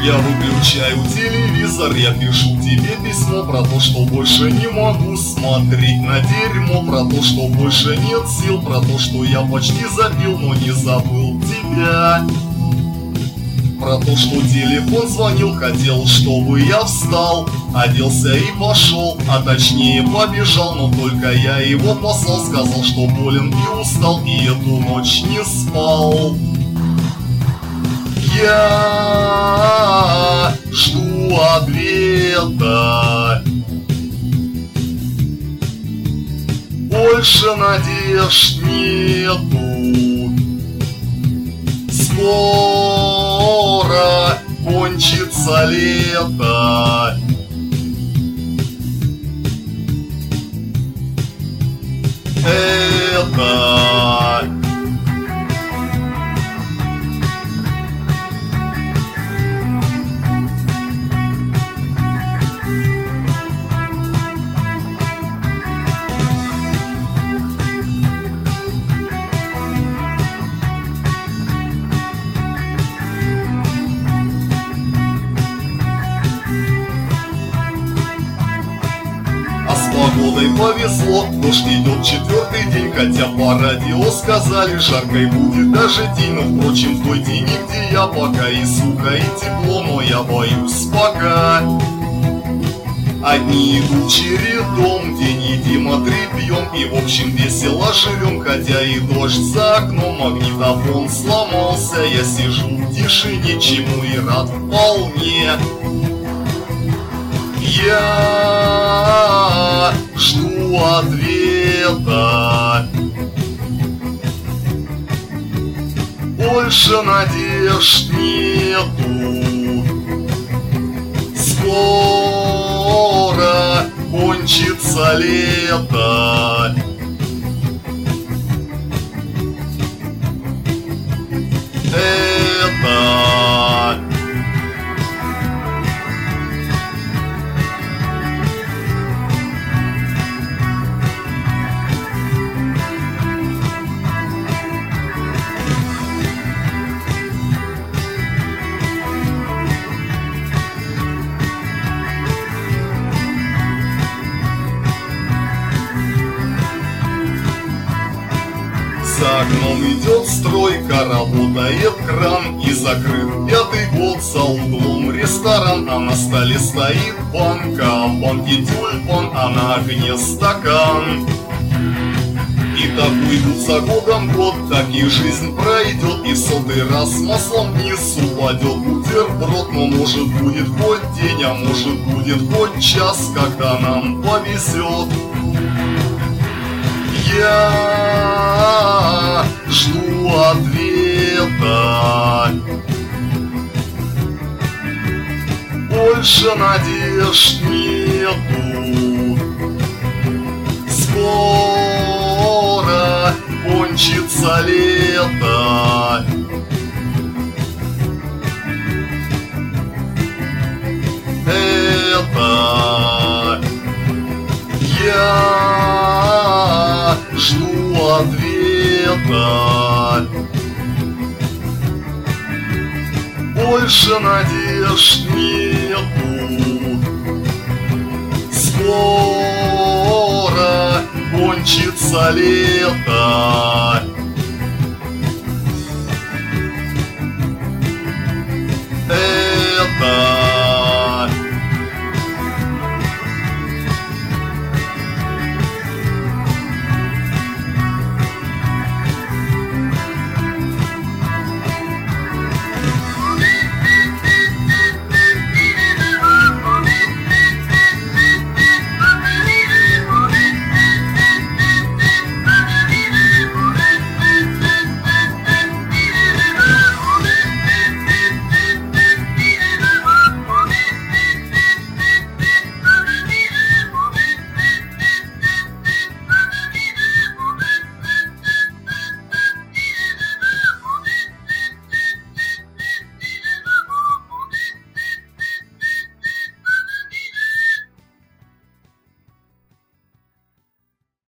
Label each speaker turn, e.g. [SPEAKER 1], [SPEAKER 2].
[SPEAKER 1] Я выключаю телевизор, я пишу тебе письмо про то, что больше не могу смотреть на дерьмо, про то, что больше нет сил, про то, что я почти забил, но не забыл тебя. Про то, что телефон звонил, хотел, чтобы я встал, оделся и пошел, а точнее побежал, но только я его послал, сказал, что болен и устал, и эту ночь не спал. Я жду ответа, больше надежд нету. Скоро кончится лето. Это погодой повезло, дождь идет 4-й день, хотя по радио сказали, жаркой будет даже день. Но впрочем, в той день, где я пока и сухо, и тепло, но я боюсь пока. Одни идут чередом, день едим, отрепьем, и в общем весело живем, хотя и дождь за окном, магнитофон сломался. Я сижу в тишине, чему и рад вполне. Я жду ответа, больше надежд нету. Скоро кончится лето. Это за окном идет стройка, работает кран, и закрыт 5-й год за углом ресторан. А на столе стоит банка, в банке тюльпан, а на огне стакан. И так уйдут за годом год, так и жизнь пройдет, и в 100-й раз маслом вниз упадет бутерброд. Но может будет хоть день, а может будет хоть час, когда нам повезет. Я жду ответа, больше надежд нету. Скоро кончится лето. Это я жду ответа, больше надежд нету. Скоро кончится лето.